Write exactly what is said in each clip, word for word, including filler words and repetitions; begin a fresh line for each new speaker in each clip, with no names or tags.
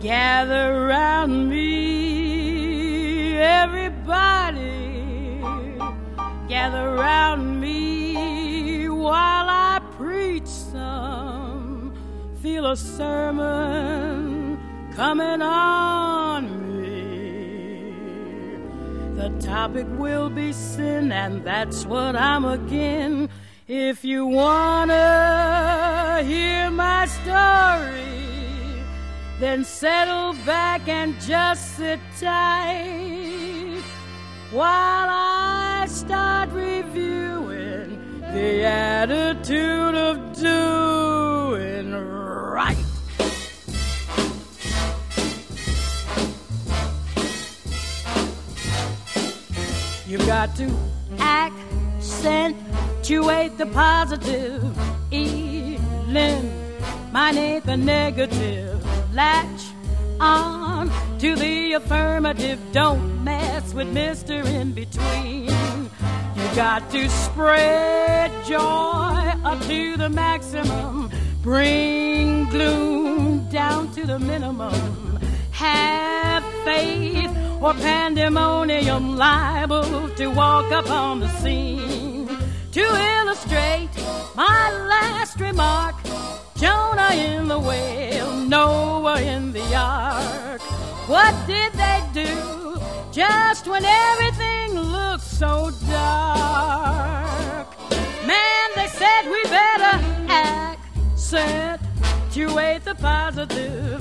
gather round me, everybody, gather round me while I preach some, feel a sermon coming on me. The topic will be sin, and that's what I'm again. If you wanna hear my story, then settle back and just sit tight while I start reviewing the attitude of doing right. You've got to accentuate the positive, eliminate the negative. Latch on to the affirmative. Don't mess with Mister In Between. You got to spread joy up to the maximum. Bring gloom down to the minimum. Have faith or pandemonium liable to walk up on the scene. To illustrate my last remark, Jonah in the whale, Noah in the ark. What did they do just when everything looked so dark? Man, they said we better accentuate the positive,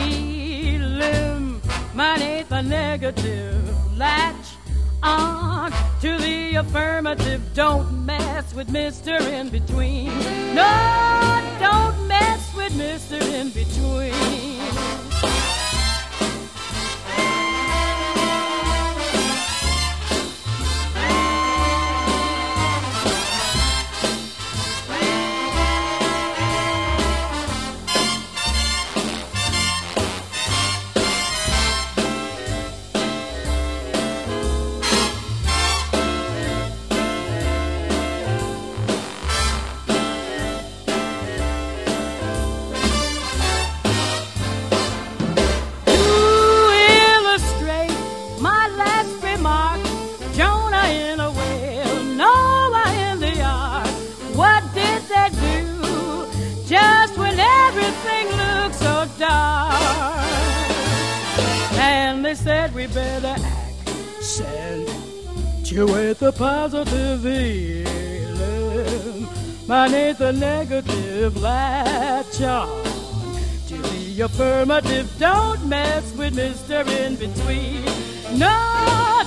eliminate the negative. Latch on to the affirmative. Don't mess with Mister In Between. No, don't mess with Mister In Between. Said we better accentuate the positive, eliminate the negative. Latch on to the affirmative. Don't mess with Mister In Between. No,